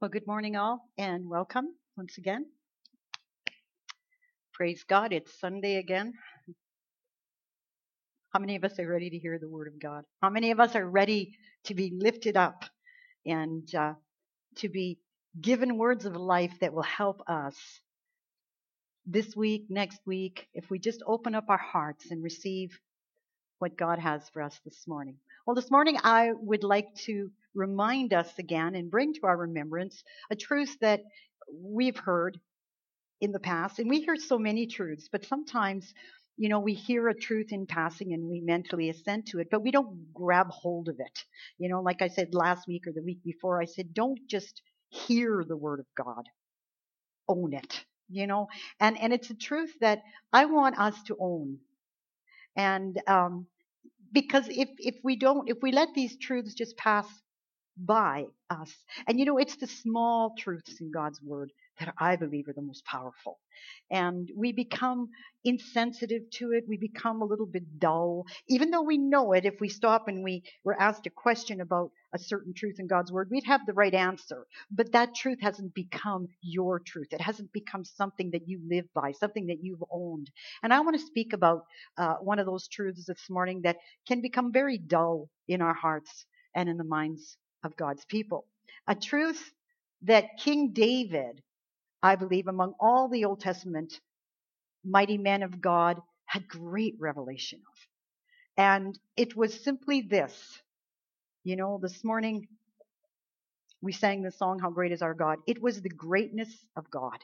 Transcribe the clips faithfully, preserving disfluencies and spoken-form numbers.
Well, good morning, all, and welcome once again. Praise God, it's Sunday again. How many of us are ready to hear the Word of God? How many of us are ready to be lifted up and uh, to be given words of life that will help us this week, next week, if we just open up our hearts and receive what God has for us this morning? Well, this morning I would like to remind us again and bring to our remembrance a truth that we've heard in the past, and we hear so many truths, but sometimes, you know, we hear a truth in passing and we mentally assent to it, but we don't grab hold of it. You know, like I said last week or the week before, I said, don't just hear the word of God, own it, you know, and, and it's a truth that I want us to own. And, um, because if, if we don't, if we let these truths just pass by us. And you know, it's the small truths in God's word that I believe are the most powerful. And we become insensitive to it. We become a little bit dull, even though we know it. If we stop and we were asked a question about a certain truth in God's word, we'd have the right answer. But that truth hasn't become your truth. It hasn't become something that you live by, something that you've owned. And I want to speak about uh, one of those truths this morning that can become very dull in our hearts and in the minds of God's people. A truth that King David, I believe, among all the Old Testament mighty men of God, had great revelation of. And it was simply this. You know, this morning we sang the song, How Great Is Our God. It was the greatness of God.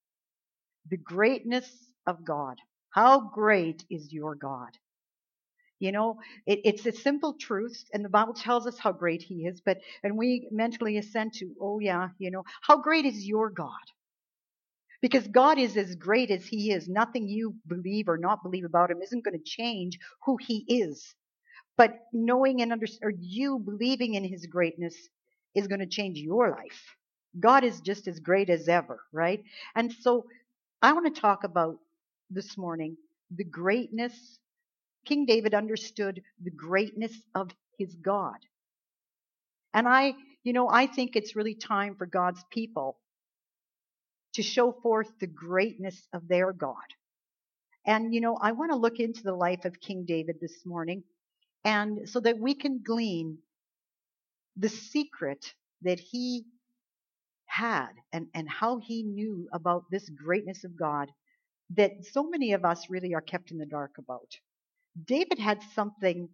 The greatness of God. How great is your God? You know, it, it's a simple truth, and the Bible tells us how great He is, but, and we mentally assent to, oh yeah, you know, how great is your God? Because God is as great as He is. Nothing you believe or not believe about Him isn't going to change who He is. But knowing and under, or you believing in His greatness is going to change your life. God is just as great as ever, right? And so I want to talk about this morning the greatness. King David understood the greatness of his God. And I, you know, I think it's really time for God's people to show forth the greatness of their God. And, you know, I want to look into the life of King David this morning, and so that we can glean the secret that he had and, and how he knew about this greatness of God that so many of us really are kept in the dark about. David had something,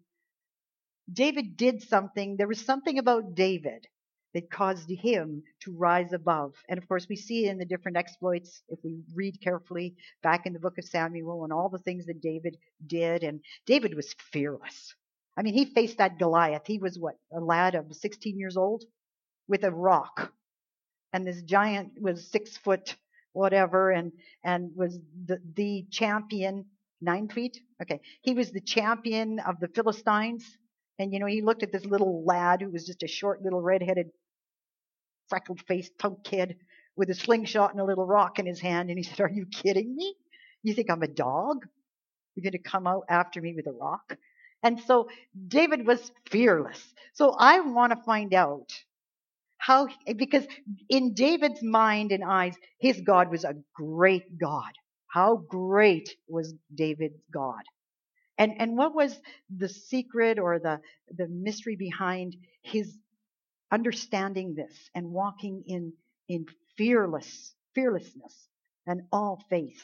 David did something, there was something about David that caused him to rise above. And of course, we see it in the different exploits if we read carefully back in the book of Samuel and all the things that David did. And David was fearless. I mean, he faced that Goliath. He was what, a lad of sixteen years old with a rock. And this giant was six foot whatever and, and was the, the champion, nine feet. Okay. He was the champion of the Philistines. And, you know, he looked at this little lad who was just a short little redheaded freckled faced punk kid with a slingshot and a little rock in his hand. And he said, are you kidding me? You think I'm a dog? You're going to come out after me with a rock? And so David was fearless. So I want to find out how, because in David's mind and eyes, his God was a great God. How great was David's God? And, and what was the secret or the, the mystery behind his understanding this and walking in, in fearless, fearlessness and all faith?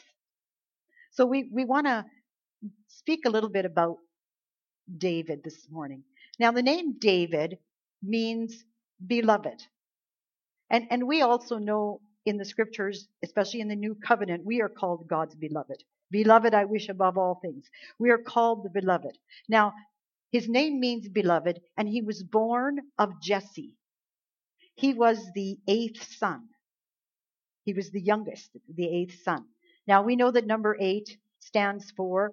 So we, we want to speak a little bit about David this morning. Now, the name David means beloved. And, and we also know in the scriptures, especially in the new covenant, we are called God's beloved. Beloved, I wish above all things. We are called the beloved. Now, his name means beloved, and he was born of Jesse. He was the eighth son. He was the youngest, the eighth son. Now, we know that number eight stands for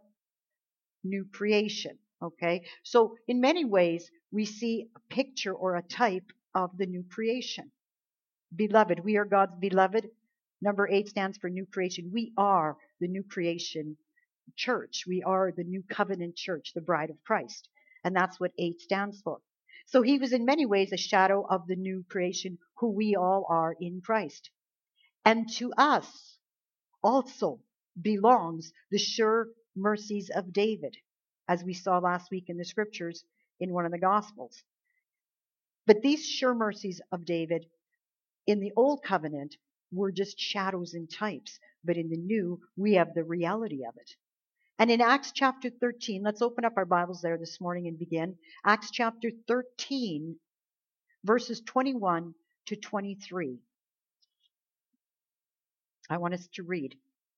new creation. Okay, so in many ways, we see a picture or a type of the new creation. Beloved, we are God's beloved. Number eight stands for new creation. We are the new creation church. We are the new covenant church, the bride of Christ. And that's what eight stands for. So he was in many ways a shadow of the new creation who we all are in Christ. And to us also belongs the sure mercies of David, as we saw last week in the scriptures in one of the Gospels. But these sure mercies of David in the old covenant were just shadows and types. But in the new, we have the reality of it. And in Acts chapter thirteen, let's open up our Bibles there this morning and begin. Acts chapter thirteen, verses twenty-one to twenty-three. I want us to read.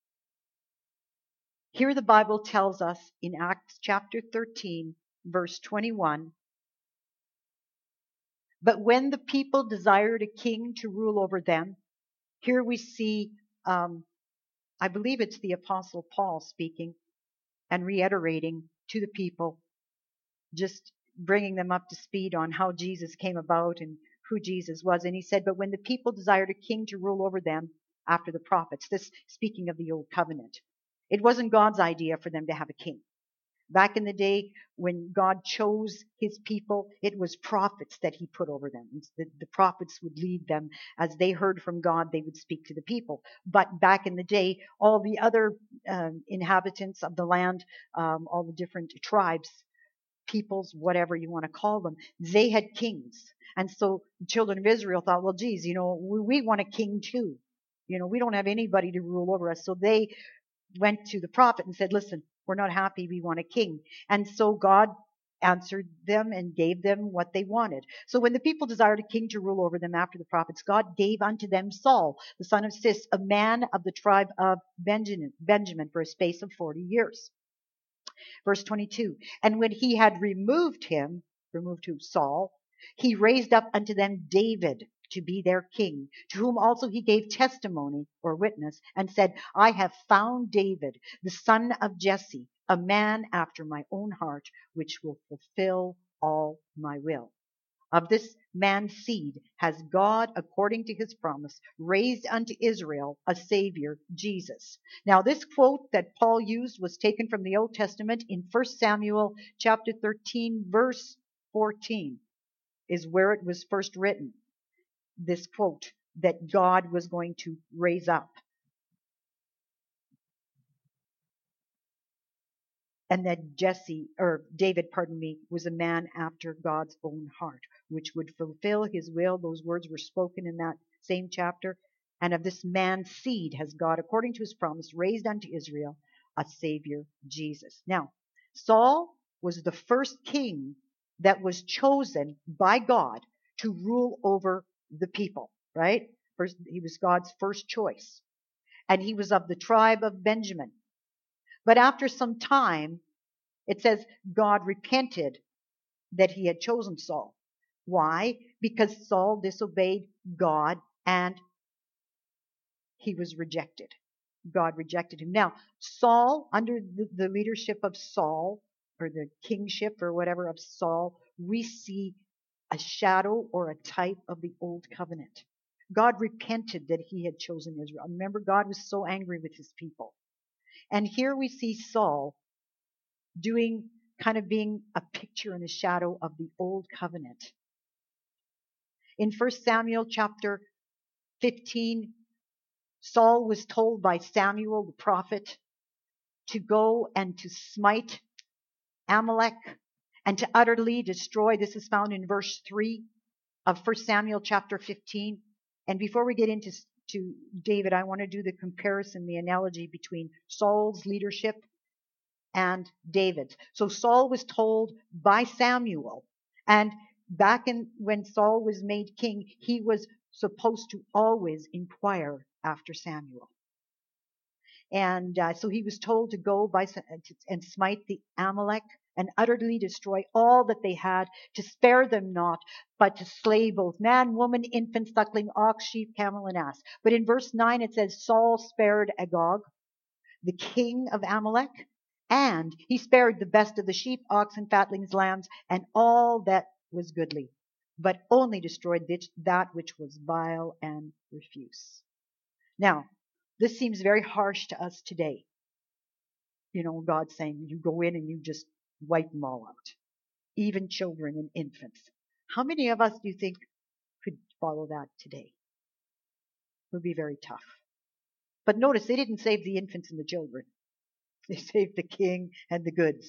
Here the Bible tells us in Acts chapter thirteen, verse twenty-one, but when the people desired a king to rule over them, here we see, um, I believe it's the Apostle Paul speaking and reiterating to the people, just bringing them up to speed on how Jesus came about and who Jesus was. And he said, but when the people desired a king to rule over them after the prophets, this speaking of the old covenant, it wasn't God's idea for them to have a king. Back in the day when God chose his people, it was prophets that he put over them. The, the prophets would lead them. As they heard from God, they would speak to the people. But back in the day, all the other um, inhabitants of the land, um, all the different tribes, peoples, whatever you want to call them, they had kings. And so the children of Israel thought, well, geez, you know, we, we want a king too. You know, we don't have anybody to rule over us. So they went to the prophet and said, listen, we're not happy. We want a king. And so God answered them and gave them what they wanted. So when the people desired a king to rule over them after the prophets, God gave unto them Saul, the son of Cis, a man of the tribe of Benjamin, Benjamin for a space of forty years. Verse twenty-two, and when he had removed him, removed who? Saul, he raised up unto them David to be their king, to whom also he gave testimony or witness, and said, I have found David, the son of Jesse, a man after my own heart, which will fulfill all my will. Of this man's seed has God, according to his promise, raised unto Israel a Savior, Jesus. Now, this quote that Paul used was taken from the Old Testament in First Samuel chapter thirteen, verse fourteen, is where it was first written. This quote that God was going to raise up. And that Jesse, or David, pardon me, was a man after God's own heart, which would fulfill his will. Those words were spoken in that same chapter. And of this man's seed has God, according to his promise, raised unto Israel a Savior, Jesus. Now, Saul was the first king that was chosen by God to rule over the people, right? First, he was God's first choice. And he was of the tribe of Benjamin. But after some time, it says God repented that he had chosen Saul. Why? Because Saul disobeyed God and he was rejected. God rejected him. Now, Saul, under the, the leadership of Saul, or the kingship or whatever of Saul, we see a shadow or a type of the old covenant. God repented that he had chosen Israel. Remember, God was so angry with his people. And here we see Saul doing, kind of being a picture and a shadow of the old covenant. In First Samuel chapter fifteen, Saul was told by Samuel the prophet to go and to smite Amalek and to utterly destroy. This is found in verse three of First Samuel chapter fifteen. And before we get into to David, I want to do the comparison, the analogy between Saul's leadership and David's. So Saul was told by Samuel, and back in when Saul was made king, he was supposed to always inquire after Samuel. And uh, so he was told to go by and smite the Amalek and utterly destroy all that they had, to spare them not, but to slay both man, woman, infant, suckling, ox, sheep, camel, and ass. But in verse nine it says, Saul spared Agag, the king of Amalek, and he spared the best of the sheep, oxen, fatlings, lambs, and all that was goodly, but only destroyed that which was vile and refuse. Now, this seems very harsh to us today. You know, God saying you go in and you just wipe them all out, even children and infants. How many of us do you think could follow that today? It would be very tough. But notice they didn't save the infants and the children. They saved the king and the goods.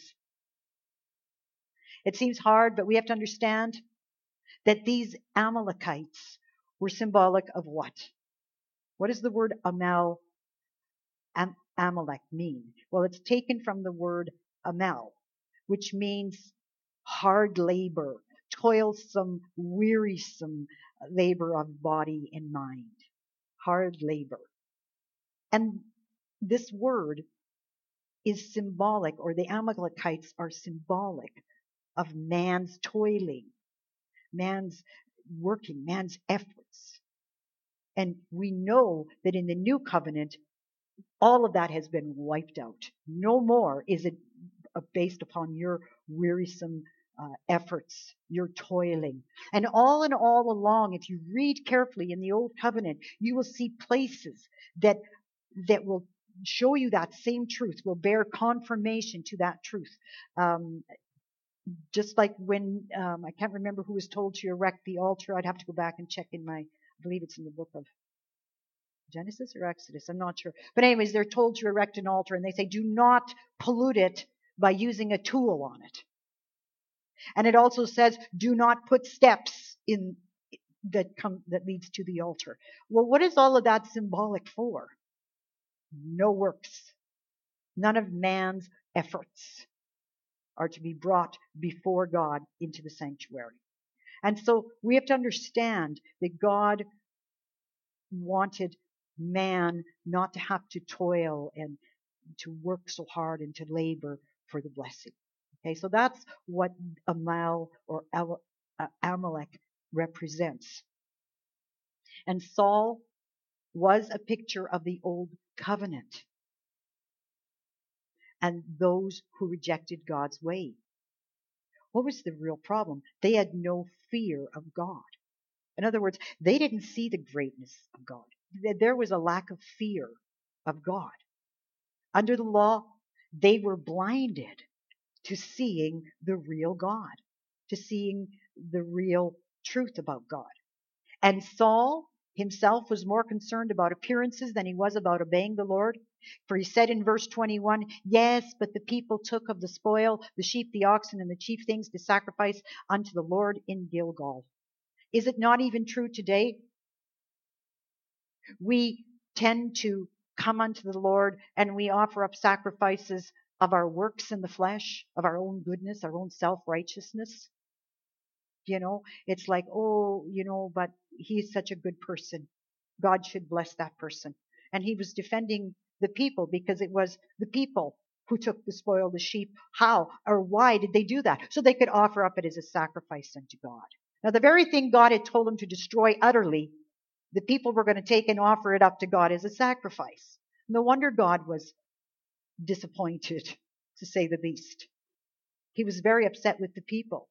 It seems hard, but we have to understand that these Amalekites were symbolic of what? What does the word Amal, Am, Amalek mean? Well, it's taken from the word Amal, which means hard labor, toilsome, wearisome labor of body and mind. Hard labor. And this word is symbolic, or the Amalekites are symbolic of man's toiling, man's working, man's efforts. And we know that in the new covenant, all of that has been wiped out. No more is it based upon your wearisome uh, efforts, your toiling. And all in all along, if you read carefully in the Old Covenant, you will see places that that will show you that same truth, will bear confirmation to that truth. Um, just like when, um, I can't remember who was told to erect the altar. I'd have to go back and check in my, I believe it's in the book of Genesis or Exodus, I'm not sure. But anyways, they're told to erect an altar, and they say, do not pollute it by using a tool on it. And it also says, do not put steps in that come that leads to the altar. Well, what is all of that symbolic for? No works. None of man's efforts are to be brought before God into the sanctuary. And so we have to understand that God wanted man not to have to toil and to work so hard and to labor for the blessing. Okay, so that's what Amal or Amalek represents. And Saul was a picture of the old covenant and those who rejected God's way. What was the real problem? They had no fear of God. In other words, they didn't see the greatness of God. There was a lack of fear of God. Under the law, they were blinded to seeing the real God, to seeing the real truth about God. And Saul himself was more concerned about appearances than he was about obeying the Lord. For he said in verse twenty-one, yes, but the people took of the spoil, the sheep, the oxen, and the chief things to sacrifice unto the Lord in Gilgal. Is it not even true today? We tend to come unto the Lord and we offer up sacrifices of our works in the flesh, of our own goodness, our own self-righteousness. You know, it's like, oh, you know, but he's such a good person. God should bless that person. And he was defending the people because it was the people who took the spoil, the sheep. How or why did they do that? So they could offer up it as a sacrifice unto God. Now, the very thing God had told them to destroy utterly, the people were going to take and offer it up to God as a sacrifice. No wonder God was disappointed, to say the least. He was very upset with the people.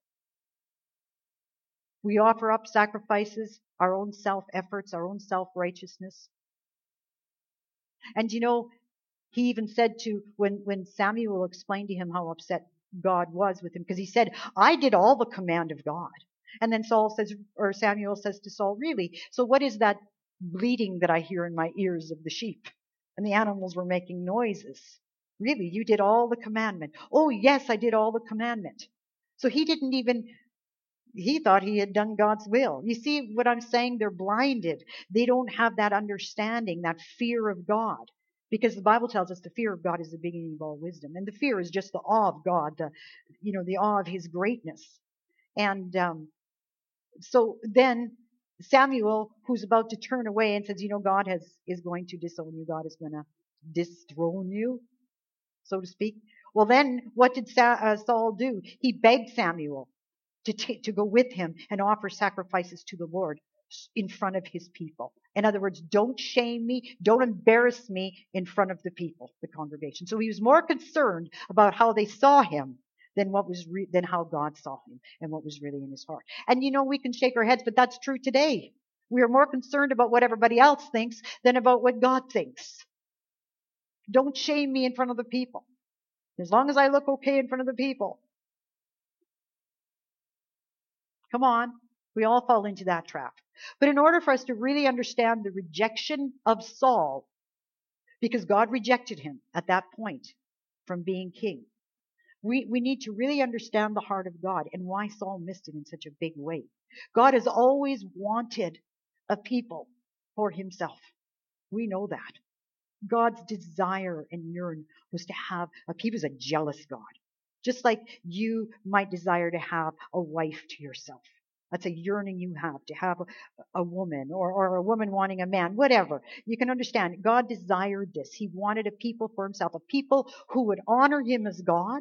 We offer up sacrifices, our own self-efforts, our own self-righteousness. And you know, he even said to, when, when Samuel explained to him how upset God was with him, because he said, I did all the command of God. And then Saul says, or Samuel says to Saul, really? So what is that bleating that I hear in my ears of the sheep? And the animals were making noises. Really, you did all the commandment. Oh, yes, I did all the commandment. So he didn't even, he thought he had done God's will. You see what I'm saying? They're blinded. They don't have that understanding, that fear of God. Because the Bible tells us the fear of God is the beginning of all wisdom. And the fear is just the awe of God, the, you know, the awe of his greatness. And um, so then Samuel, who's about to turn away and says, you know, God has is going to disown you. God is going to dethrone you, so to speak. Well, then what did Sa- uh, Saul do? He begged Samuel to, t- to go with him and offer sacrifices to the Lord in front of his people. In other words, don't shame me, don't embarrass me in front of the people, the congregation. So he was more concerned about how they saw him than what was re- than how God saw him and what was really in his heart. And you know, we can shake our heads, but that's true today. We are more concerned about what everybody else thinks than about what God thinks. Don't shame me in front of the people. As long as I look okay in front of the people. Come on. We all fall into that trap. But in order for us to really understand the rejection of Saul, because God rejected him at that point from being king, we, we need to really understand the heart of God and why Saul missed it in such a big way. God has always wanted a people for himself. We know that. God's desire and yearn was to have a people. He was a jealous God. Just like you might desire to have a wife to yourself. That's a yearning you have, to have a, a woman or, or a woman wanting a man, whatever. You can understand. God desired this. He wanted a people for himself, a people who would honor him as God.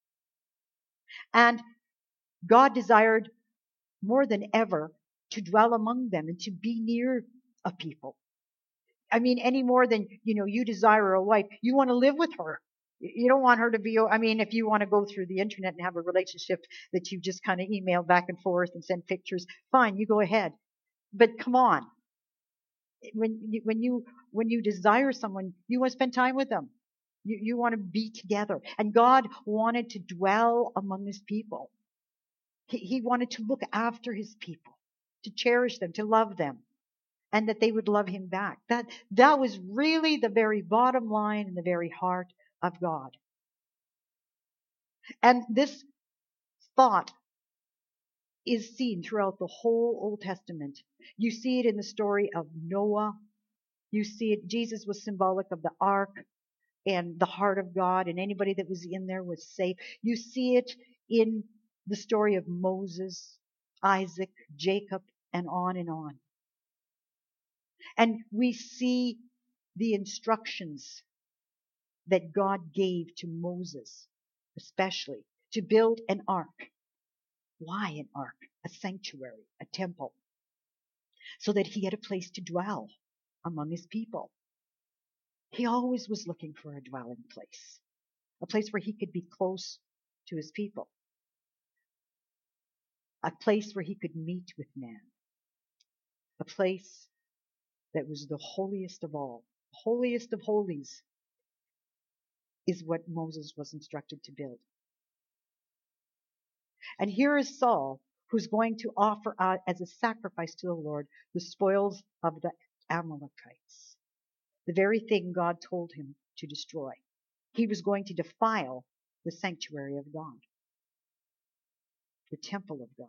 And God desired more than ever to dwell among them and to be near a people. I mean, any more than, you know, you desire a wife. You want to live with her. You don't want her to be, I mean, if you want to go through the internet and have a relationship that you just kind of email back and forth and send pictures, fine, you go ahead. But come on. When you, when you, when you desire someone, you want to spend time with them. You, you want to be together. And God wanted to dwell among his people. He, he wanted to look after his people, to cherish them, to love them, and that they would love him back. That, that was really the very bottom line and the very heart of God. And this thought is seen throughout the whole Old Testament. You see it in the story of Noah. You see it, Jesus was symbolic of the ark and the heart of God, and anybody that was in there was safe. You see it in the story of Moses, Isaac, Jacob, and on and on. And we see the instructions that God gave to Moses, especially, to build an ark. Why an ark? A sanctuary, a temple. So that he had a place to dwell among his people. He always was looking for a dwelling place. A place where he could be close to his people. A place where he could meet with man. A place that was the holiest of all. Holiest of holies is what Moses was instructed to build. And here is Saul, who's going to offer out as a sacrifice to the Lord the spoils of the Amalekites, the very thing God told him to destroy. He was going to defile the sanctuary of God, the temple of God.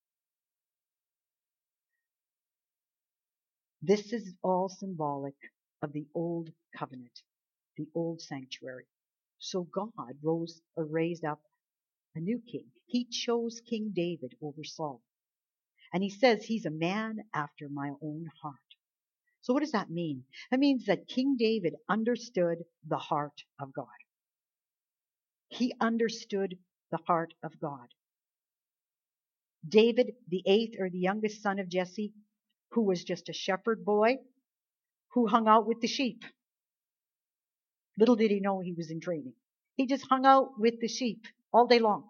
This is all symbolic of the old covenant, the old sanctuary. So God rose or raised up a new king. He chose King David over Saul. And he says he's a man after my own heart. So what does that mean? That means that King David understood the heart of God. He understood the heart of God. David, the eighth or the youngest son of Jesse, who was just a shepherd boy, who hung out with the sheep. Little did he know he was in training. He just hung out with the sheep all day long.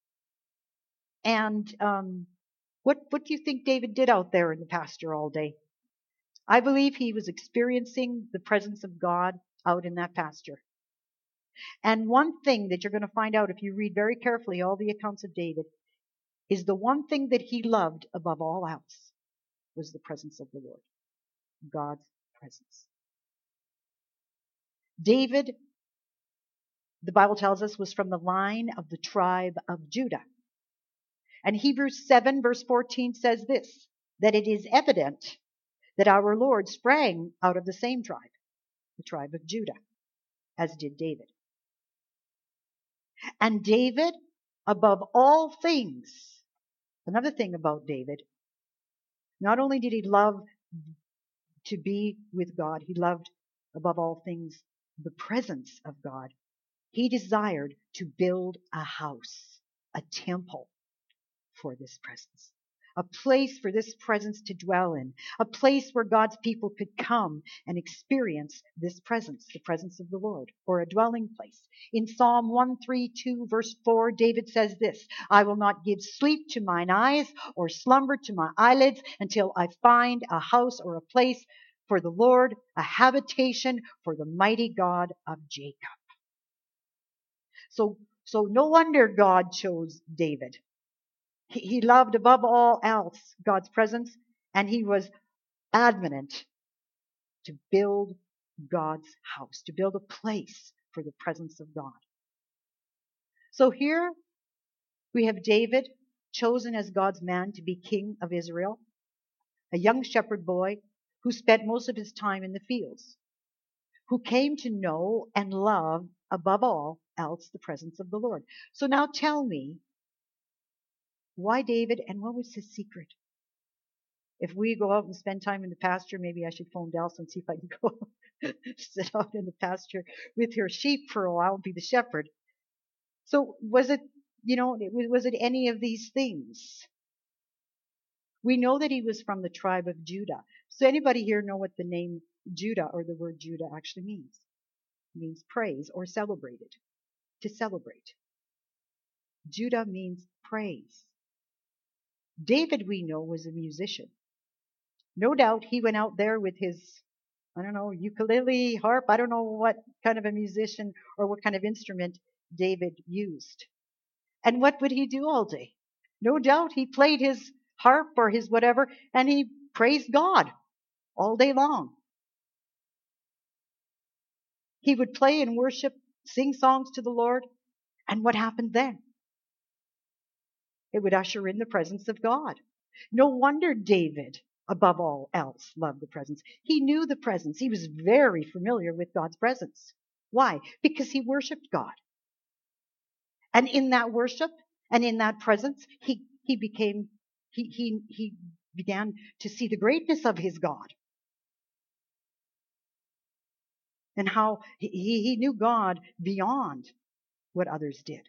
And um, what, what do you think David did out there in the pasture all day? I believe he was experiencing the presence of God out in that pasture. And one thing that you're going to find out if you read very carefully all the accounts of David is the one thing that he loved above all else was the presence of the Lord, God's presence. David, the Bible tells us, was from the line of the tribe of Judah. And Hebrews seven verse fourteen says this, that it is evident that our Lord sprang out of the same tribe, the tribe of Judah, as did David. And David, above all things, another thing about David, not only did he love to be with God, he loved above all things the presence of God. He desired to build a house, a temple for this presence. A place for this presence to dwell in. A place where God's people could come and experience this presence, the presence of the Lord, or a dwelling place. In Psalm one thirty-two verse four, David says this, I will not give sleep to mine eyes or slumber to my eyelids until I find a house or a place for the Lord, a habitation for the mighty God of Jacob. So, so no wonder God chose David. He, he loved above all else God's presence, and he was adamant to build God's house, to build a place for the presence of God. So here we have David, chosen as God's man to be king of Israel, a young shepherd boy who spent most of his time in the fields, who came to know and love above all else the presence of the Lord. So now tell me, why David, and what was his secret? If we go out and spend time in the pasture, maybe I should phone Delsa and see if I can go sit out in the pasture with her sheep for a while and be the shepherd. So was it, you know, was it any of these things? We know that he was from the tribe of Judah. So anybody here know what the name Judah or the word Judah actually means? It means praise or celebrated. To celebrate. Judah means praise. David, we know, was a musician. No doubt he went out there with his, I don't know, ukulele, harp. I don't know what kind of a musician or what kind of instrument David used. And what would he do all day? No doubt he played his harp or his whatever, and he praised God all day long. He would play and worship, sing songs to the Lord. And what happened then? It would usher in the presence of God. No wonder David, above all else, loved the presence. He knew the presence. He was very familiar with God's presence. Why? Because he worshiped God. And in that worship and in that presence, he, he became, he, he, he began to see the greatness of his God. And how he, he knew God beyond what others did.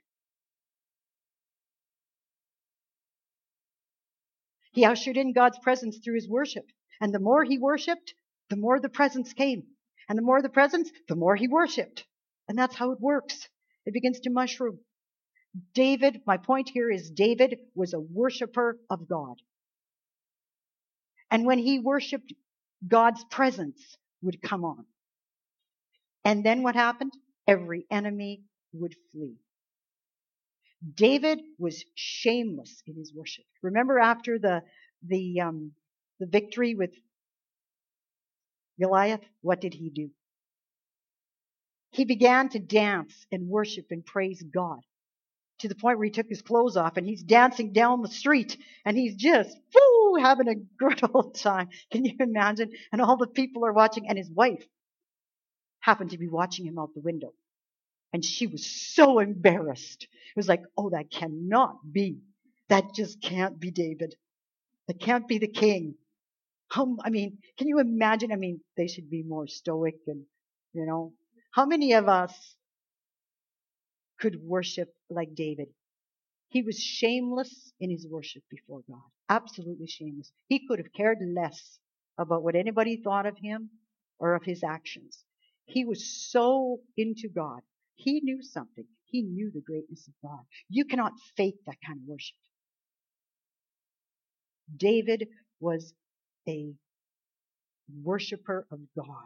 He ushered in God's presence through his worship. And the more he worshiped, the more the presence came. And the more the presence, the more he worshiped. And that's how it works. It begins to mushroom. David, my point here is David was a worshiper of God. And when he worshiped, God's presence would come on. And then what happened? Every enemy would flee. David was shameless in his worship. Remember after the the um, the victory with Goliath, what did he do? He began to dance and worship and praise God to the point where he took his clothes off and he's dancing down the street and he's just woo, having a good old time. Can you imagine? And all the people are watching, and his wife happened to be watching him out the window. And she was so embarrassed. It was like, oh, that cannot be. That just can't be David. That can't be the king. Um, I mean, can you imagine? I mean, they should be more stoic and, you know. How many of us could worship like David? He was shameless in his worship before God. Absolutely shameless. He could have cared less about what anybody thought of him or of his actions. He was so into God. He knew something. He knew the greatness of God. You cannot fake that kind of worship. David was a worshiper of God.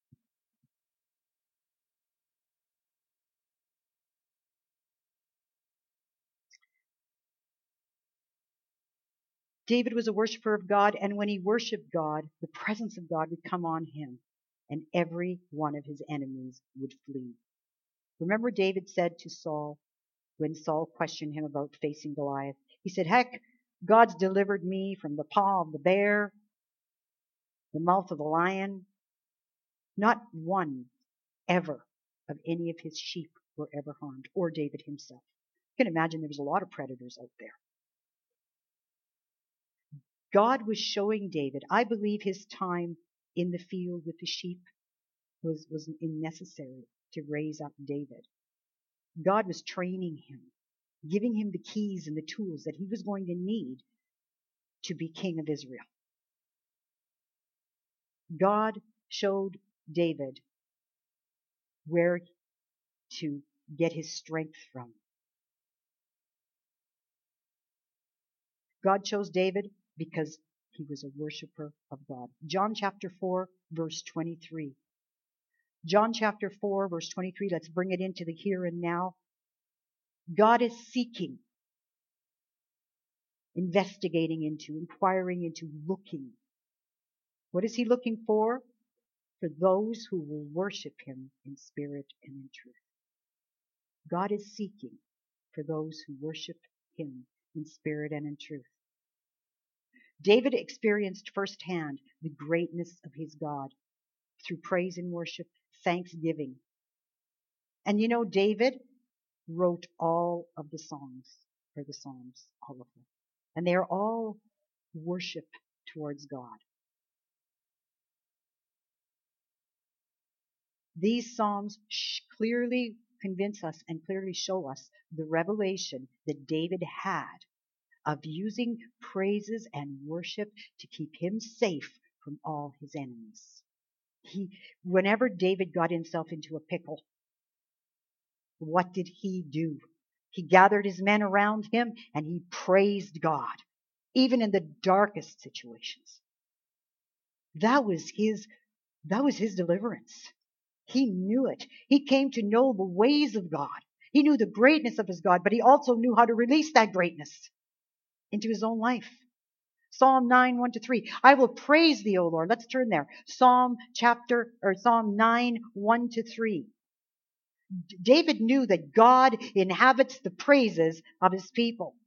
David was a worshiper of God, and when he worshiped God, the presence of God would come on him, and every one of his enemies would flee. Remember David said to Saul, when Saul questioned him about facing Goliath, he said, heck, God's delivered me from the paw of the bear, the mouth of the lion. Not one ever of any of his sheep were ever harmed, or David himself. You can imagine there was a lot of predators out there. God was showing David, I believe his time in the field with the sheep was, was necessary to raise up David. God was training him, giving him the keys and the tools that he was going to need to be king of Israel. God showed David where to get his strength from. God chose David because he was a worshiper of God. John chapter four, verse twenty-three. John chapter four, verse twenty-three, let's bring it into the here and now. God is seeking investigating into, inquiring into, looking. What is he looking for? For those who will worship him in spirit and in truth. God is seeking for those who worship him in spirit and in truth. David experienced firsthand the greatness of his God through praise and worship, thanksgiving. And you know, David wrote all of the songs, or the Psalms, all of them. And they are all worship towards God. These Psalms clearly convince us and clearly show us the revelation that David had of using praises and worship to keep him safe from all his enemies. He, whenever David got himself into a pickle, what did he do? He gathered his men around him and he praised God, even in the darkest situations. That was his, that was his deliverance. He knew it. He came to know the ways of God. He knew the greatness of his God, but he also knew how to release that greatness into his own life. Psalm nine, one to three. I will praise thee, O Lord. Let's turn there. Psalm chapter, or Psalm nine, one to three. David knew that God inhabits the praises of his people.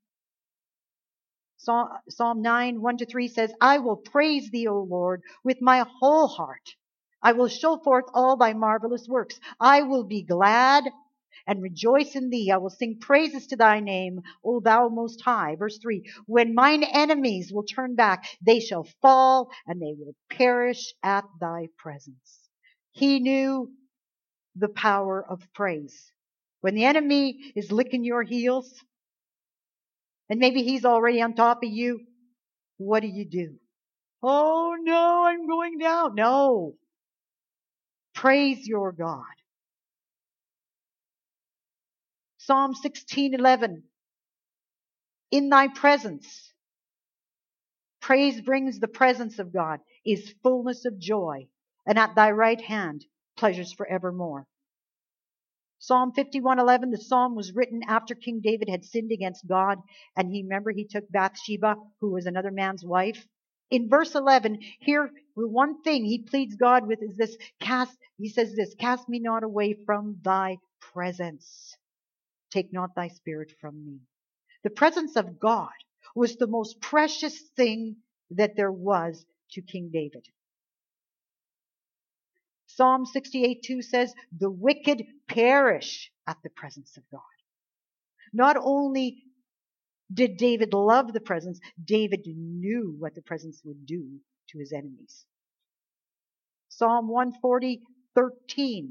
Psalm nine, one to three says, I will praise thee, O Lord, with my whole heart. I will show forth all thy marvelous works. I will be glad and rejoice in thee. I will sing praises to thy name, O thou most high. Verse three, when mine enemies will turn back, they shall fall and they will perish at thy presence. He knew the power of praise. When the enemy is licking your heels, and maybe he's already on top of you, what do you do? Oh no, I'm going down. No. Praise your God. Psalm sixteen eleven. In thy presence, praise brings the presence of God, is fullness of joy, and at thy right hand, pleasures forevermore. Psalm fifty-one eleven, the psalm was written after King David had sinned against God, and he, remember, he took Bathsheba, who was another man's wife. In verse eleven, here, one thing he pleads God with is this, cast, he says this, cast me not away from thy presence. Take not thy spirit from me. The presence of God was the most precious thing that there was to King David. Psalm sixty-eight two says, the wicked perish at the presence of God. Not only did David love the presence, David knew what the presence would do to his enemies. Psalm one forty, thirteen.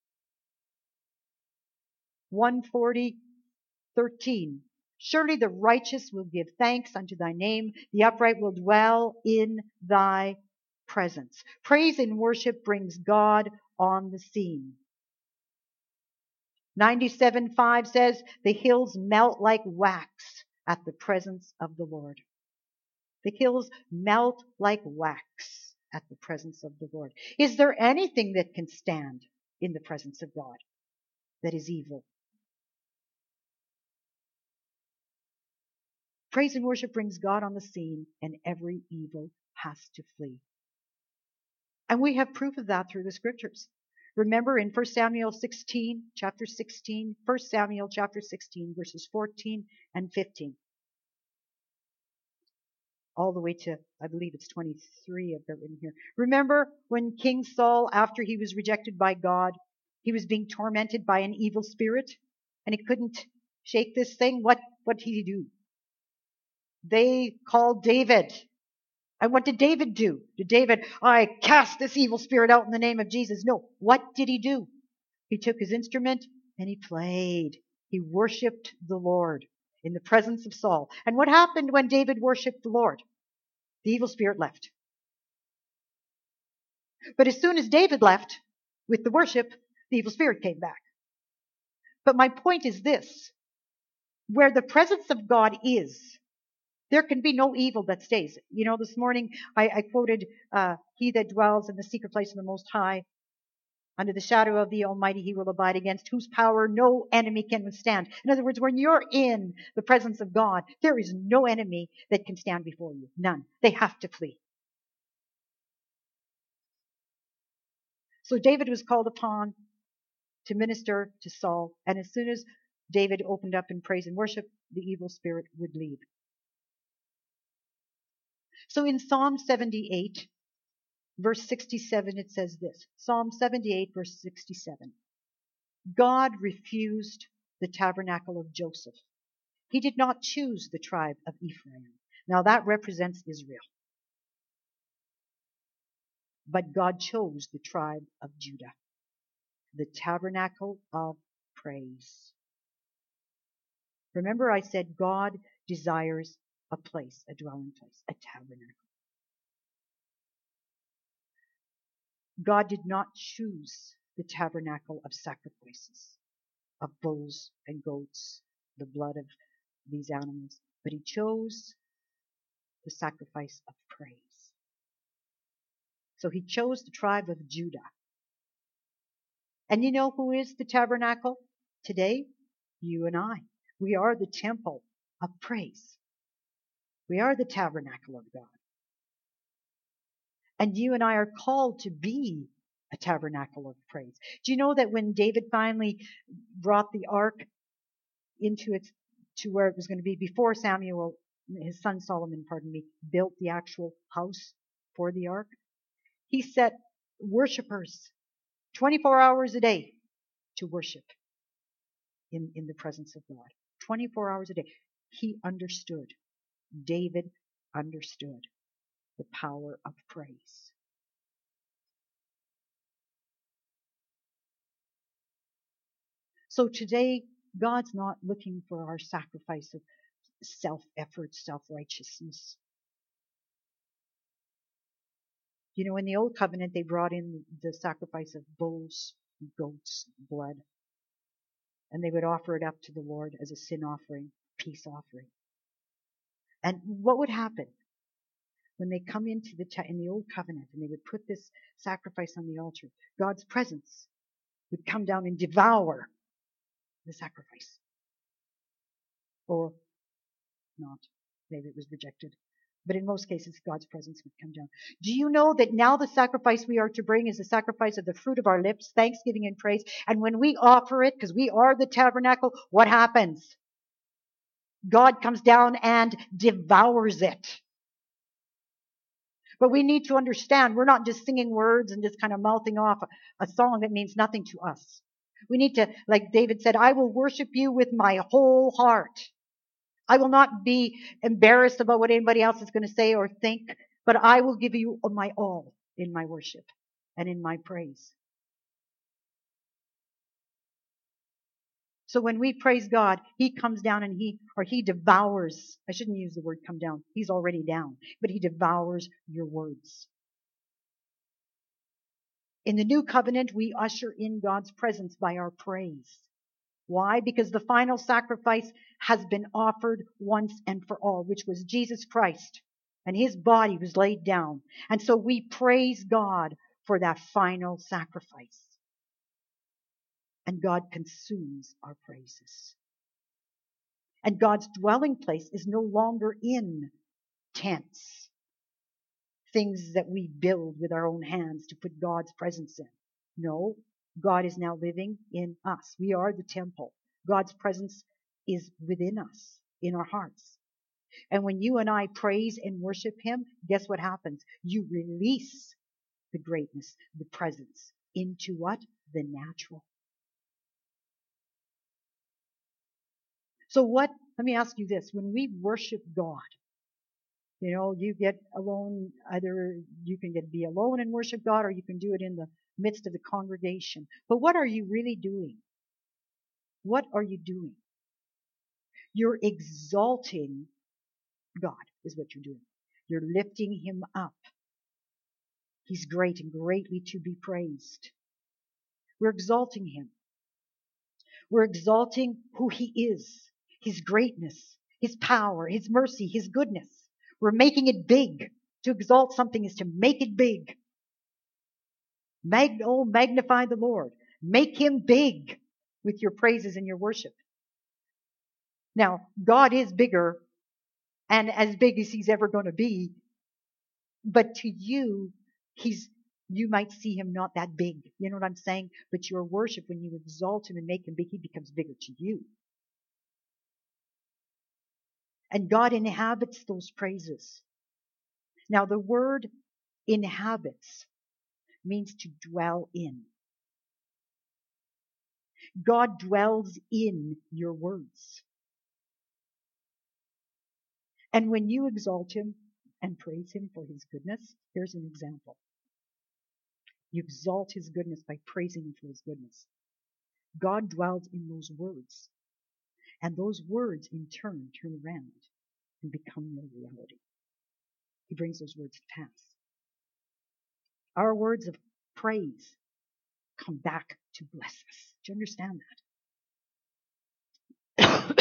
one forty, thirteen. Surely the righteous will give thanks unto thy name. The upright will dwell in thy presence. Praise and worship brings God on the scene. ninety-seven five says, the hills melt like wax at the presence of the Lord. The hills melt like wax at the presence of the Lord. Is there anything that can stand in the presence of God that is evil? Praise and worship brings God on the scene, and every evil has to flee. And we have proof of that through the scriptures. Remember in First Samuel sixteen, chapter sixteen, First Samuel chapter sixteen, verses fourteen and fifteen. All the way to, I believe it's twenty-three of them in here. Remember when King Saul, after he was rejected by God, he was being tormented by an evil spirit, and he couldn't shake this thing? What, what did he do? They called David. And what did David do? Did David, I cast this evil spirit out in the name of Jesus? No. What did he do? He took his instrument and he played. He worshiped the Lord in the presence of Saul. And what happened when David worshiped the Lord? The evil spirit left. But as soon as David left with the worship, the evil spirit came back. But my point is this. Where the presence of God is, there can be no evil that stays. You know, this morning I, I quoted, uh, he that dwells in the secret place of the Most High Under the shadow of the Almighty he will abide, against whose power no enemy can withstand. In other words, when you're in the presence of God, there is no enemy that can stand before you. None. They have to flee. So David was called upon to minister to Saul, and as soon as David opened up in praise and worship, the evil spirit would leave. So in Psalm seventy-eight, verse sixty-seven, it says this. Psalm seventy-eight, verse sixty-seven. God refused the tabernacle of Joseph. He did not choose the tribe of Ephraim. Now that represents Israel. But God chose the tribe of Judah, the tabernacle of praise. Remember I said God desires a place, a dwelling place, a tabernacle. God did not choose the tabernacle of sacrifices, of bulls and goats, the blood of these animals, but he chose the sacrifice of praise. So he chose the tribe of Judah. And you know who is the tabernacle today? You and I. We are the temple of praise. We are the tabernacle of God. And you and I are called to be a tabernacle of praise. Do you know that when David finally brought the ark into its, to where it was going to be, before Samuel, his son Solomon, pardon me, built the actual house for the ark, he set worshipers twenty-four hours a day to worship in, in the presence of God. twenty-four hours a day. He understood. David understood the power of praise. So today, God's not looking for our sacrifice of self-effort, self-righteousness. You know, in the Old Covenant, they brought in the sacrifice of bulls, goats, blood, and they would offer it up to the Lord as a sin offering, peace offering. And what would happen when they come into the in the Old Covenant and they would put this sacrifice on the altar? God's presence would come down and devour the sacrifice. Or not. Maybe it was rejected. But in most cases, God's presence would come down. Do you know that now the sacrifice we are to bring is the sacrifice of the fruit of our lips, thanksgiving and praise? And when we offer it, because we are the tabernacle, what happens? God comes down and devours it. But we need to understand, we're not just singing words and just kind of mouthing off a, a song that means nothing to us. We need to, like David said, I will worship you with my whole heart. I will not be embarrassed about what anybody else is going to say or think, but I will give you my all in my worship and in my praise. So when we praise God, he comes down and he, or he devours, I shouldn't use the word come down, he's already down, but he devours your words. In the new covenant, we usher in God's presence by our praise. Why? Because the final sacrifice has been offered once and for all, which was Jesus Christ. And his body was laid down. And so we praise God for that final sacrifice. And God consumes our praises. And God's dwelling place is no longer in tents, things that we build with our own hands to put God's presence in. No, God is now living in us. We are the temple. God's presence is within us, in our hearts. And when you and I praise and worship him, guess what happens? You release the greatness, the presence into what? The natural. So what, let me ask you this. When we worship God, you know, you get alone, either you can get be alone and worship God, or you can do it in the midst of the congregation. But what are you really doing? What are you doing? You're exalting God, is what you're doing. You're lifting him up. He's great and greatly to be praised. We're exalting him. We're exalting who he is, his greatness, his power, his mercy, his goodness. We're making it big. To exalt something is to make it big. Mag- oh, magnify the Lord. Make him big with your praises and your worship. Now, God is bigger and as big as he's ever going to be. But to you, he's, you might see him not that big. You know what I'm saying? But your worship, when you exalt him and make him big, he becomes bigger to you. And God inhabits those praises. Now, the word inhabits means to dwell in. God dwells in your words. And when you exalt him and praise him for his goodness, here's an example. You exalt his goodness by praising him for his goodness. God dwells in those words. And those words in turn turn around and become your reality. He brings those words to pass. Our words of praise come back to bless us. Do you understand that?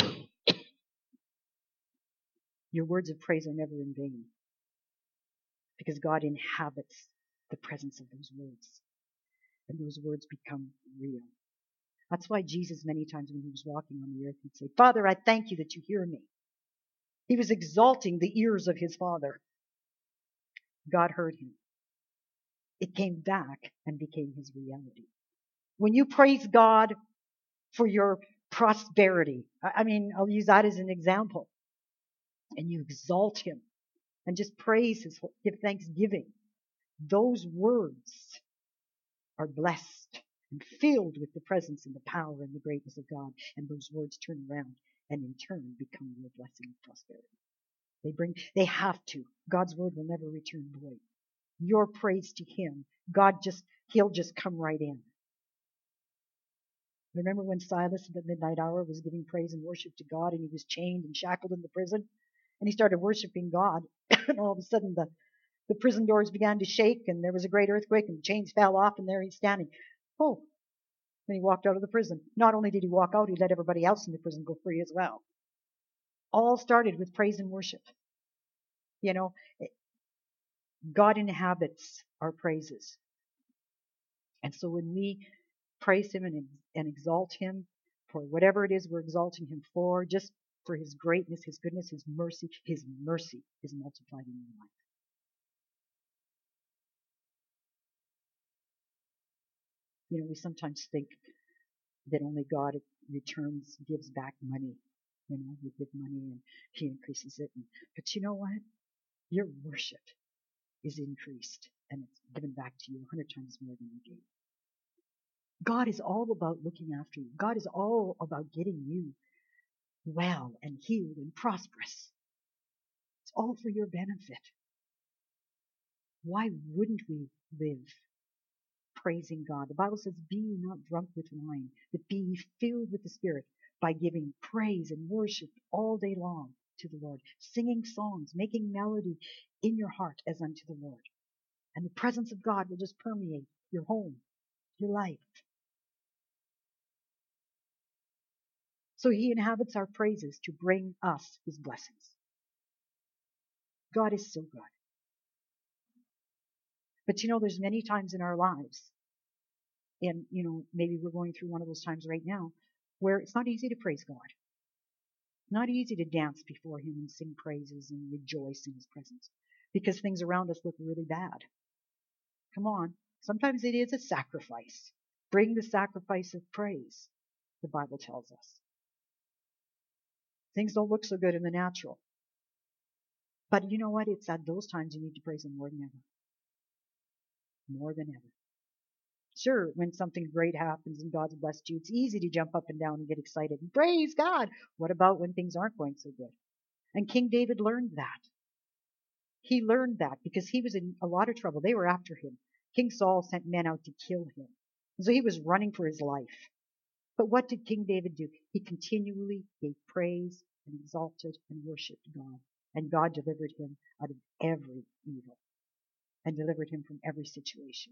Your words of praise are never in vain because God inhabits the presence of those words. And those words become real. That's why Jesus, many times when he was walking on the earth, he'd say, Father, I thank you that you hear me. He was exalting the ears of his Father. God heard him. It came back and became his reality. When you praise God for your prosperity, I mean, I'll use that as an example, and you exalt him and just praise his, give thanksgiving, those words are blessed and filled with the presence and the power and the greatness of God, and those words turn around and in turn become your blessing of prosperity. They bring, they have to. God's word will never return void. Your praise to him, God just, he'll just come right in. Remember when Silas at the midnight hour was giving praise and worship to God, and he was chained and shackled in the prison, and he started worshiping God, and all of a sudden the, the prison doors began to shake, and there was a great earthquake, and the chains fell off, and there he's standing. Oh, when he walked out of the prison. Not only did he walk out, he let everybody else in the prison go free as well. All started with praise and worship. You know, God inhabits our praises. And so when we praise him and, and exalt him for whatever it is we're exalting him for, just for his greatness, his goodness, his mercy, his mercy is multiplied in your life. You know, we sometimes think that only God returns, gives back money. You know, you give money and he increases it. And, but you know what? Your worship is increased and it's given back to you a hundred times more than you gave. God is all about looking after you. God is all about getting you well and healed and prosperous. It's all for your benefit. Why wouldn't we live praising God? The Bible says, be ye not drunk with wine, but be ye filled with the Spirit by giving praise and worship all day long to the Lord, singing songs, making melody in your heart as unto the Lord. And the presence of God will just permeate your home, your life. So he inhabits our praises to bring us his blessings. God is so good. But you know, there's many times in our lives, and you know, maybe we're going through one of those times right now, where it's not easy to praise God. Not easy to dance before him and sing praises and rejoice in his presence, because things around us look really bad. Come on. Sometimes it is a sacrifice. Bring the sacrifice of praise, the Bible tells us. Things don't look so good in the natural. But you know what? It's at those times you need to praise him more than ever. More than ever. Sure, when something great happens and God's blessed you, it's easy to jump up and down and get excited and praise God. What about when things aren't going so good? And King David learned that. He learned that because he was in a lot of trouble. They were after him. King Saul sent men out to kill him. So he was running for his life. But what did King David do? He continually gave praise and exalted and worshiped God. And God delivered him out of every evil and delivered him from every situation.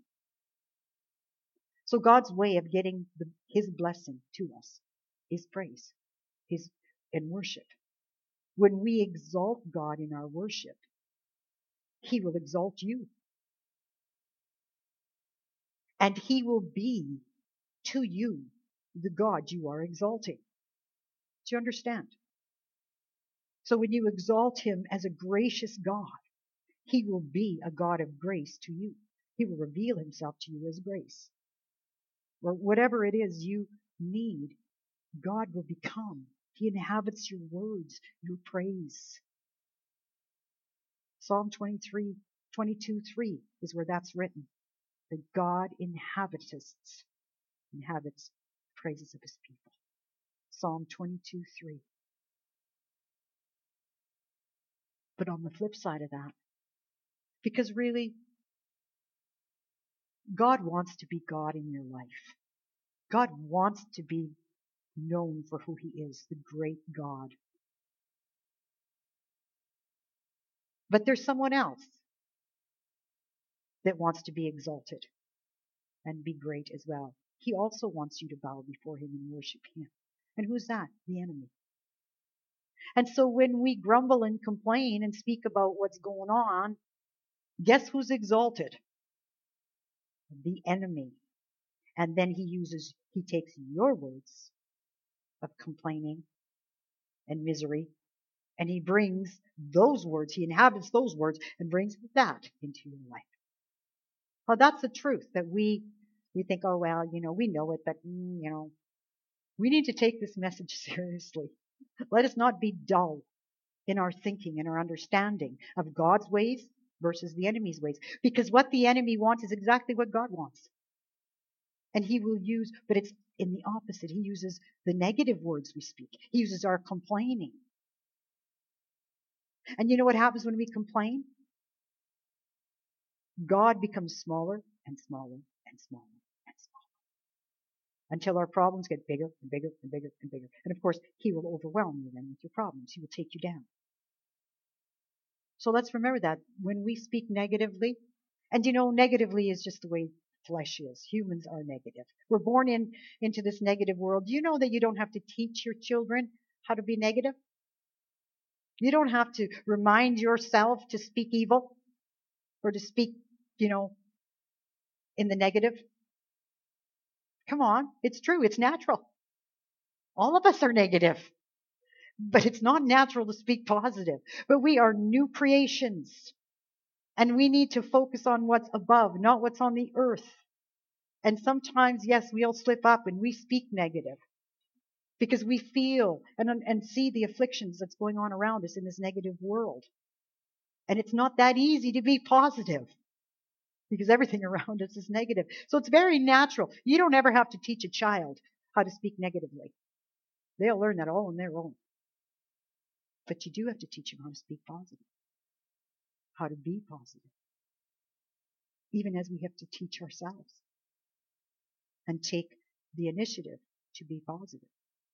So God's way of getting the, his blessing to us is praise, his and worship. When we exalt God in our worship, he will exalt you. and he will be to you the God you are exalting. Do you understand? So when you exalt him as a gracious God, he will be a God of grace to you. He will reveal himself to you as grace. Or whatever it is you need, God will become. He inhabits your words, your praise. Psalm twenty-three, twenty-two, three is where that's written. That God inhabits, inhabits praises of his people. Psalm twenty-two, three. But on the flip side of that, because really, God wants to be God in your life. God wants to be known for who he is, the great God. But there's someone else that wants to be exalted and be great as well. He also wants you to bow before him and worship him. And who's that? The enemy. And so when we grumble and complain and speak about what's going on, guess who's exalted? The enemy. And then he uses, he takes your words of complaining and misery, and he brings those words, he inhabits those words and brings that into your life. Well, that's the truth that we, we think, oh, well, you know, we know it, but, mm, you know, we need to take this message seriously. Let us not be dull in our thinking and our understanding of God's ways versus the enemy's ways. Because what the enemy wants is exactly what God wants. And he will use, but it's in the opposite. He uses the negative words we speak. He uses our complaining. And you know what happens when we complain? God becomes smaller and smaller and smaller and smaller until our problems get bigger and bigger and bigger and bigger. And of course, he will overwhelm you then with your problems. He will take you down. So let's remember that when we speak negatively, and you know, negatively is just the way flesh is. Humans are negative. We're born in into this negative world. Do you know that you don't have to teach your children how to be negative? You don't have to remind yourself to speak evil or to speak, you know, in the negative. Come on, it's true. It's natural. All of us are negative. But it's not natural to speak positive. But we are new creations. And we need to focus on what's above, not what's on the earth. And sometimes, yes, we'll slip up and we speak negative because we feel and, and see the afflictions that's going on around us in this negative world. And it's not that easy to be positive because everything around us is negative. So it's very natural. You don't ever have to teach a child how to speak negatively. They'll learn that all on their own. But you do have to teach them how to speak positive, how to be positive, even as we have to teach ourselves and take the initiative to be positive.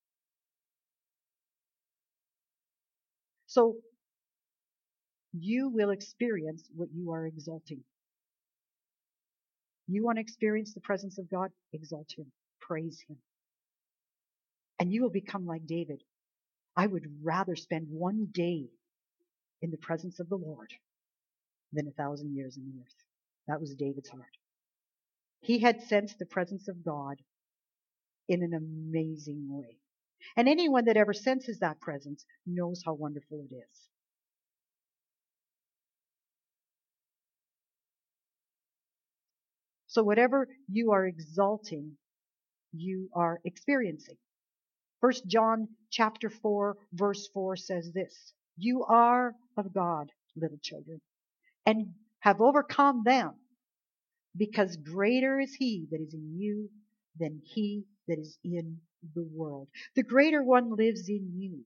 So you will experience what you are exalting. You want to experience the presence of God? Exalt him. Praise him. And you will become like David. I would rather spend one day in the presence of the Lord than a thousand years in the earth. That was David's heart. He had sensed the presence of God in an amazing way. And anyone that ever senses that presence knows how wonderful it is. So whatever you are exalting, you are experiencing. First John chapter four, verse four says this: you are of God, little children, and have overcome them, because greater is he that is in you than he that is in the world. The greater one lives in you.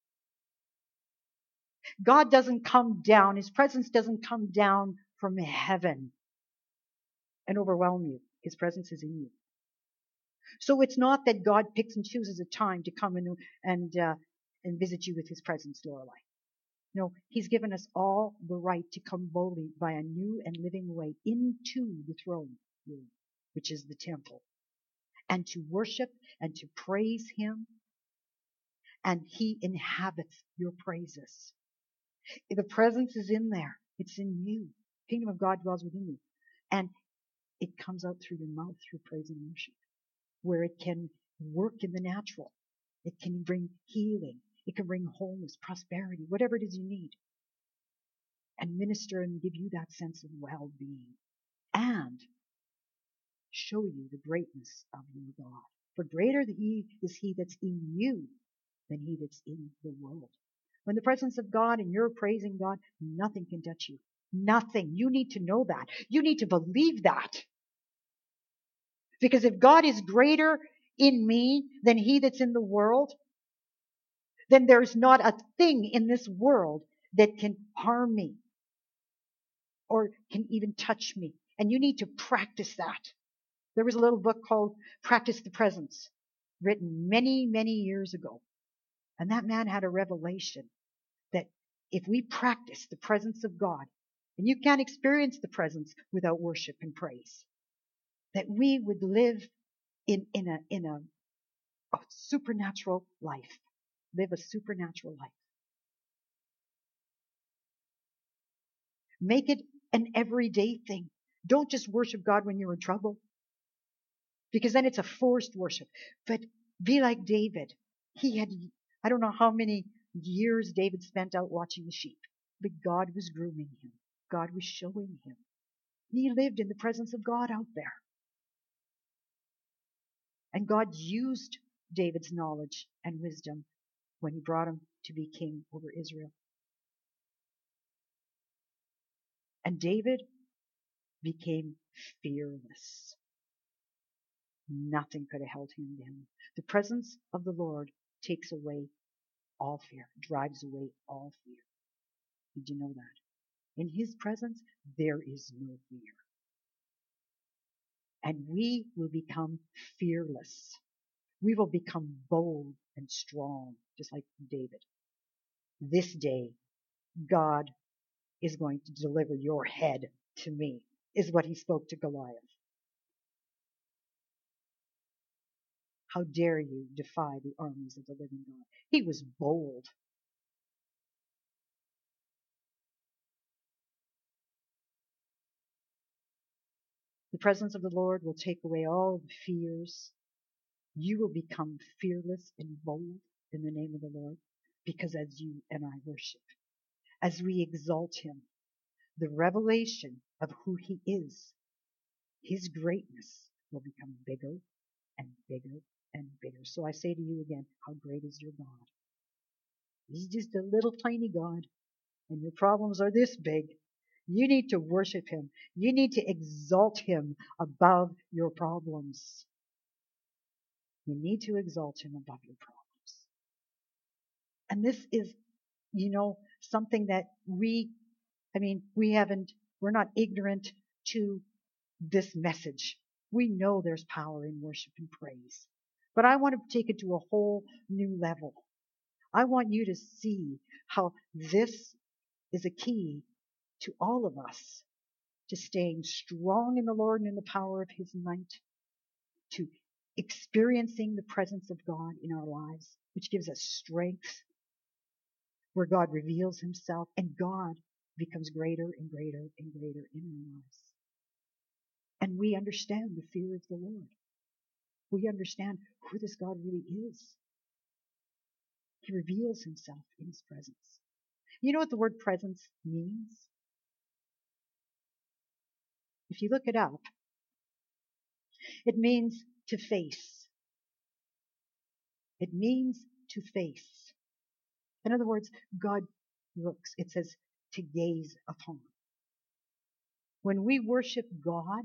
God doesn't come down, his presence doesn't come down from heaven and overwhelm you. His presence is in you. So it's not that God picks and chooses a time to come and and, uh, and visit you with his presence, Lorelei. No, he's given us all the right to come boldly by a new and living way into the throne room, which is the temple, and to worship and to praise him. And he inhabits your praises. The presence is in there. It's in you. The kingdom of God dwells within you. And it comes out through your mouth through praise and worship, where it can work in the natural. It can bring healing. It can bring wholeness, prosperity, whatever it is you need, and minister and give you that sense of well-being and show you the greatness of your God. For greater is he that's in you than he that's in the world. When the presence of God and you're praising God, nothing can touch you. Nothing. You need to know that. You need to believe that. Because if God is greater in me than he that's in the world, then there's not a thing in this world that can harm me or can even touch me. And you need to practice that. There was a little book called Practice the Presence, written many, many years ago. And that man had a revelation that if we practice the presence of God, and you can't experience the presence without worship and praise, that we would live in, in a, in a, a supernatural life, live a supernatural life. Make it an everyday thing. Don't just worship God when you're in trouble, because then it's a forced worship. But be like David. He had, I don't know how many years David spent out watching the sheep, but God was grooming him. God was showing him. He lived in the presence of God out there. And God used David's knowledge and wisdom when he brought him to be king over Israel. And David became fearless. Nothing could have held him down. The presence of the Lord takes away all fear, drives away all fear. Did you know that? In his presence, there is no fear. And we will become fearless. We will become bold and strong, just like David. This day, God is going to deliver your head to me, is what he spoke to Goliath. How dare you defy the armies of the living God? He was bold. The presence of the Lord will take away all the fears. You will become fearless and bold in the name of the Lord, because as you and I worship, as we exalt him, the revelation of who he is, his greatness will become bigger and bigger and bigger. So I say to you again, how great is your God? He's just a little tiny God, and your problems are this big. You need to worship him. You need to exalt him above your problems. You need to exalt him above your problems. And this is, you know, something that we, I mean, we haven't, we're not ignorant to this message. We know there's power in worship and praise. But I want to take it to a whole new level. I want you to see how this is a key to all of us to staying strong in the Lord and in the power of his might, to experiencing the presence of God in our lives, which gives us strength, where God reveals himself and God becomes greater and greater and greater in our lives. And we understand the fear of the Lord. We understand who this God really is. He reveals himself in his presence. You know what the word presence means? If you look it up, it means to face. It means to face. In other words, God looks. It says to gaze upon. When we worship God,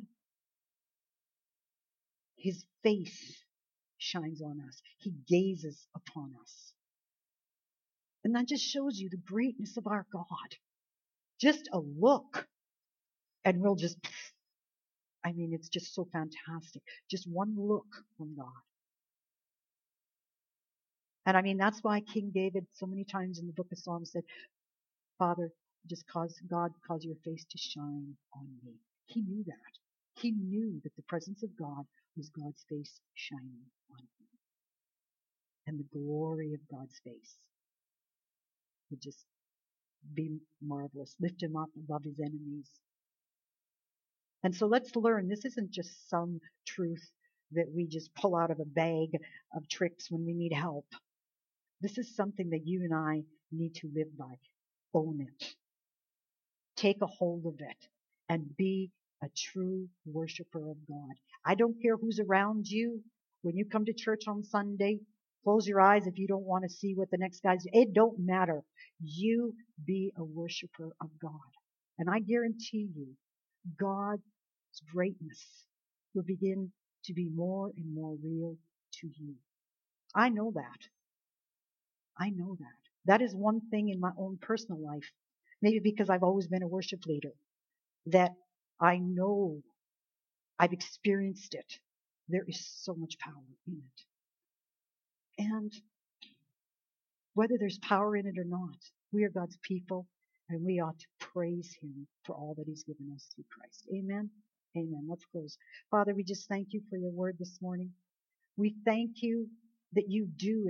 his face shines on us. He gazes upon us. And that just shows you the greatness of our God. Just a look, and we'll just, I mean, it's just so fantastic. Just one look from God. And I mean, that's why King David so many times in the book of Psalms said, Father, just cause God, cause your face to shine on me. He knew that. He knew that the presence of God was God's face shining on him. And the glory of God's face would just be marvelous. Lift him up above his enemies. And so let's learn this isn't just some truth that we just pull out of a bag of tricks when we need help. This is something that you and I need to live by. Own it. Take a hold of it and be a true worshiper of God. I don't care who's around you. When you come to church on Sunday, close your eyes if you don't want to see what the next guy's doing. It don't matter. You be a worshiper of God. And I guarantee you, God's greatness will begin to be more and more real to you. I know that. I know that. That is one thing in my own personal life, maybe because I've always been a worship leader, that I know I've experienced it. There is so much power in it. And whether there's power in it or not, we are God's people, and we ought to praise Him for all that He's given us through Christ. Amen? Amen. Let's close. Father, we just thank you for your word this morning. We thank you that you do